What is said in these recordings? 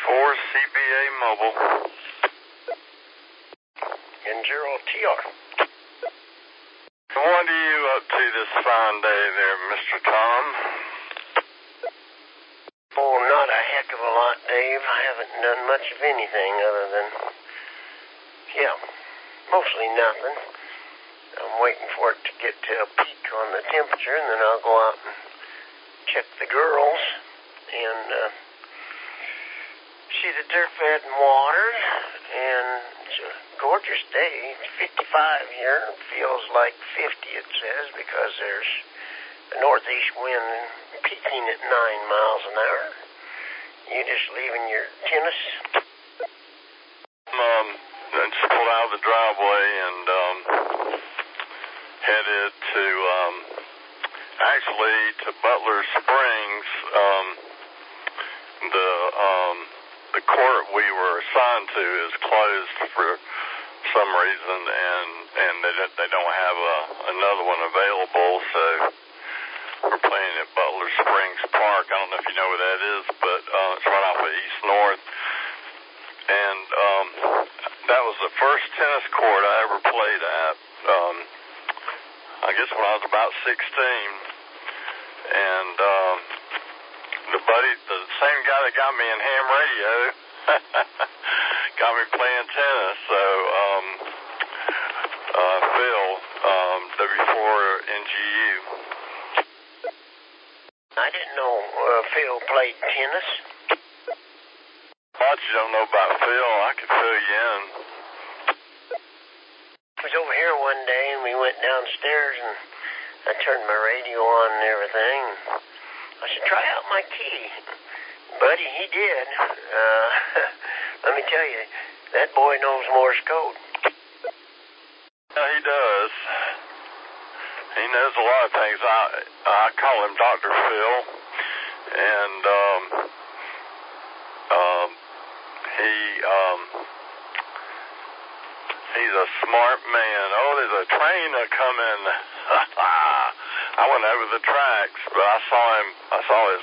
for CBA Mobile. And Gerald TR. What are you up to this fine day there, Mr. Tom? Oh, not a heck of a lot, Dave. I haven't done much of anything other than, mostly nothing. I'm waiting for it to get to a peak on the temperature, and then I'll go out and check the girls and see that they're fed and watered. And it's a gorgeous day. It's 55 here. It feels like 50, it says, because there's a northeast wind peaking at 9 miles an hour. You just leaving your tennis? I just pulled out of the driveway and headed to Butler Springs. The court we were assigned to is closed for some reason, and they don't have another one available, so we're playing at Butler Springs Park. I don't know if you know where that is, but it's right off of East North. And that was the first tennis court I ever played at. I guess when I was about 16. And the same guy that got me in ham radio got me playing tennis. So Phil, W4NGU. I didn't know Phil played tennis. What you don't know about Phil, I could fill you in. I was over here one day, and we went downstairs, and I turned my radio on and everything. I said, try out my key. Buddy, he did. Let me tell you, that boy knows Morse code. Yeah, he does. He knows a lot of things. I call him Dr. Phil, and he's a smart man. Oh, there's a train coming. I went over the tracks, but I saw his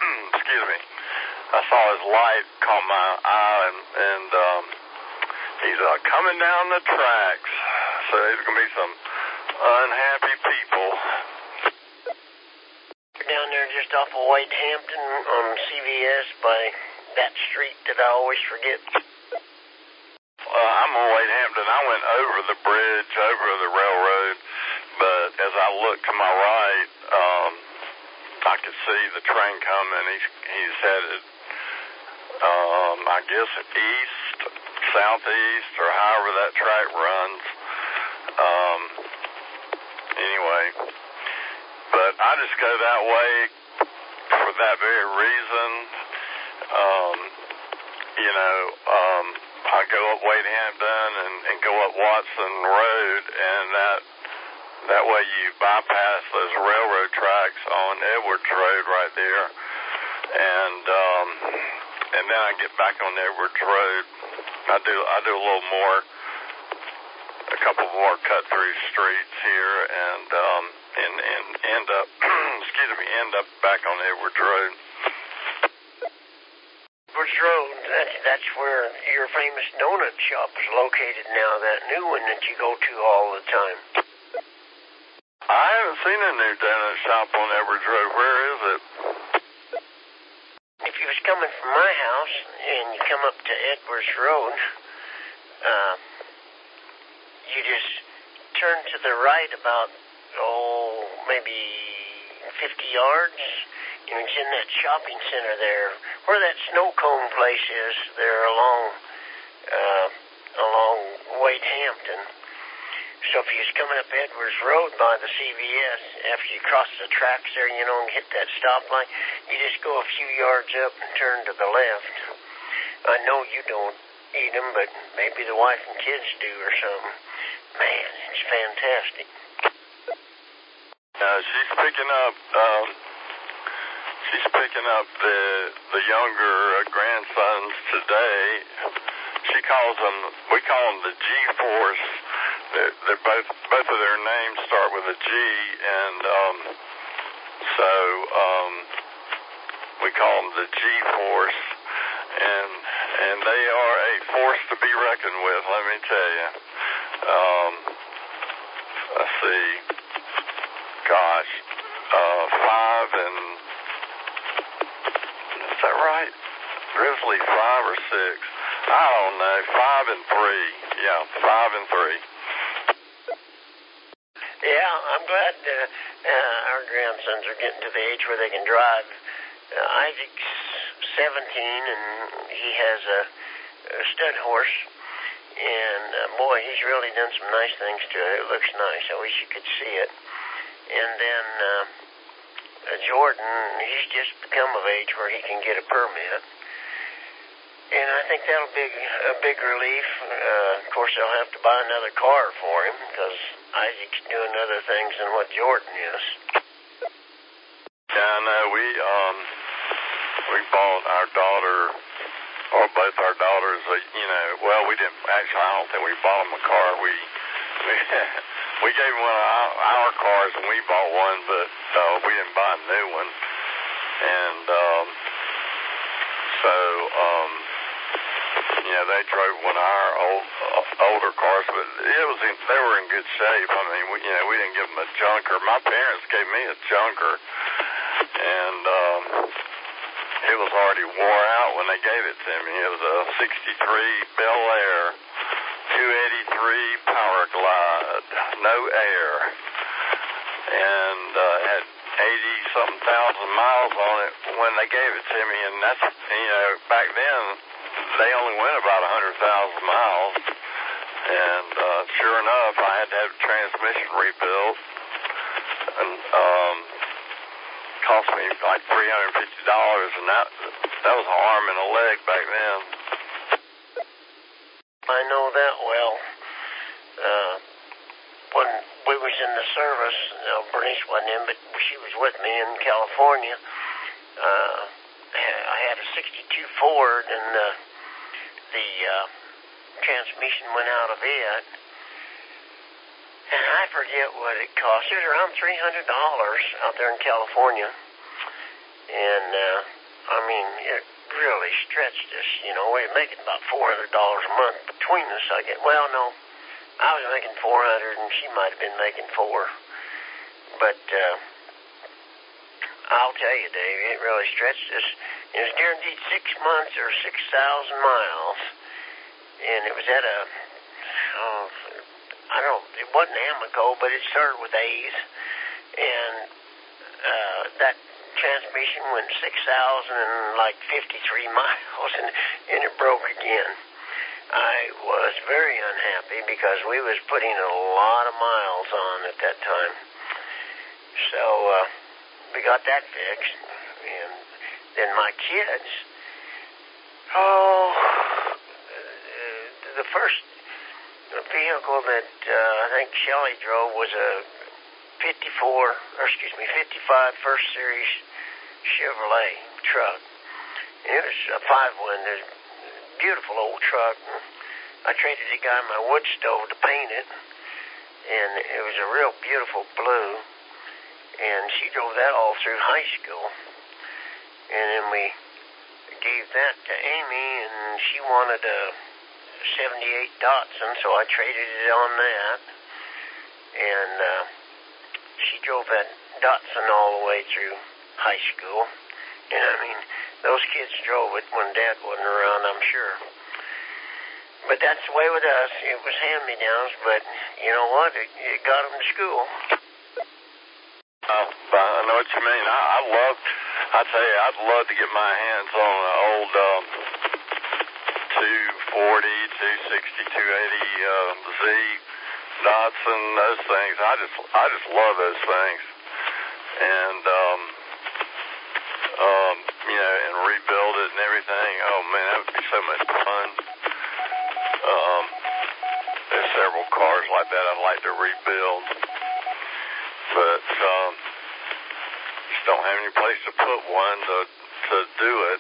I saw his light caught my eye, and he's coming down the tracks. So there's going to be some unhappy people. You're down there just off of White Hampton on CVS by that street that I always forget. I'm on White Hampton. I went over the bridge, over the railroad, but as I looked to my right, I could see the train coming. He's headed, I guess, east, southeast, or however that track runs. Anyway, but I just go that way for that very reason. I go up Wade Hampton and go up Watson Road, and that way you bypass those railroad tracks on Edwards Road right there, and then I get back on Edwards Road. I do a little more, a couple more cut through streets here, and end up end up back on Edwards Road. Edwards Road, that's where your famous donut shop is located now, that new one that you go to all the time. I haven't seen a new donut shop on Edwards Road. Where is it? If you was coming from my house and you come up to Edwards Road, you just turn to the right about, maybe 50 yards. It's in that shopping center there, where that snow cone place is, there along Wade Hampton. So if you was coming up Edwards Road by the CVS, after you cross the tracks there, and hit that stoplight, you just go a few yards up and turn to the left. I know you don't eat them, but maybe the wife and kids do or something. Man, it's fantastic. She's picking up the younger grandsons today. We call them the G-Force. They're both of their names start with a G, and so we call them the G-Force. And and they are a force to be reckoned with, let me tell you. Let's see. Gosh, 5 and, is that right? Grizzly 5 or 6? I don't know. 5 and 3. Yeah, 5 and 3. Yeah, I'm glad our grandsons are getting to the age where they can drive. Isaac's 17, and he has a stud horse. And, boy, he's really done some nice things to it. It looks nice. I wish you could see it. And then Jordan, he's just become of age where he can get a permit. And I think that'll be a big relief. Of course, they'll have to buy another car for him because Isaac's doing other things than what Jordan is. Yeah, I know. We bought our daughter, or both our daughters, well, we didn't, actually, I don't think we bought them a car. We gave them one of our cars and we bought one, but we didn't buy a new one. And they drove one of our older cars, but they were in good shape. I mean, we didn't give them a junker. My parents gave me a junker, and it was already wore out when they gave it to me. It was a 63 Bel Air 283 Power Glide, no air, and had 80-something thousand miles on it when they gave it to me. And that's, back then, they only went about 100,000 miles. And sure enough, I had to have the transmission rebuilt. And cost me like $350, and that was an arm and a leg back then. I know that well. When we was in the service, Bernice wasn't in, but she was with me in California. I had a 62 Ford, and the transmission went out of it. And I forget what it cost. It was around $300 out there in California. And, it really stretched us. We were making about $400 a month between us. I was making 400 and she might have been making 4. But, I'll tell you, Dave, it really stretched us. It was guaranteed 6 months or 6,000 miles. And it was at it wasn't Amoco, but it started with A's. And that transmission went 6,053 miles, and it broke again. I was very unhappy because we was putting a lot of miles on at that time. So we got that fixed. And then my kids, the first vehicle that I think Shelley drove was a 55 First Series Chevrolet truck. It was a 5-window, beautiful old truck. I traded the guy my wood stove to paint it, and it was a real beautiful blue. And she drove that all through high school. And then we gave that to Amy, and she wanted a 78 Datsun, so I traded it on that. And she drove that Datsun all the way through high school. And those kids drove it when Dad wasn't around, I'm sure. But that's the way with us. It was hand-me-downs, but you know what? It got them to school. I know what you mean. I'd love to get my hands on an old 240, 260, 280 Z Datsun, those things. I just love those things. And and rebuild it and everything. Oh man, that would be so much fun. There's several cars like that I'd like to rebuild, but just don't have any place to put one to do it.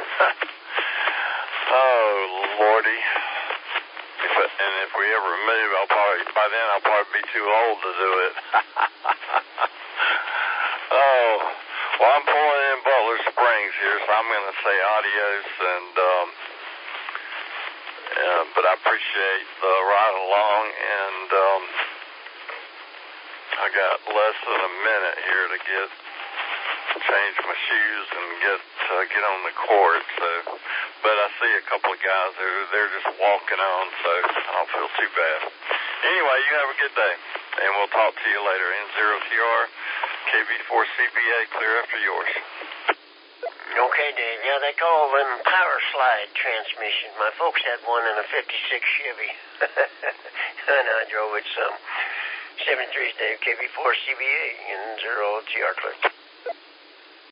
Oh Lordy! If we ever move, by then I'll probably be too old to do it. Oh, well, I'm pulling in Butler Springs here, so I'm going to say adios, and but I appreciate the ride along, and I got less than a minute here to change my shoes and get on the court. So, but I see a couple of guys they're just walking on, so I don't feel too bad. Anyway, you have a good day, and we'll talk to you later. N0TR, KB4CBA, clear after yours. Okay, Dave. Yeah, they call them power slide transmissions. My folks had one in a 56 Chevy, and I drove it some. 73's Dave, KB4CBA, N0TR, clear.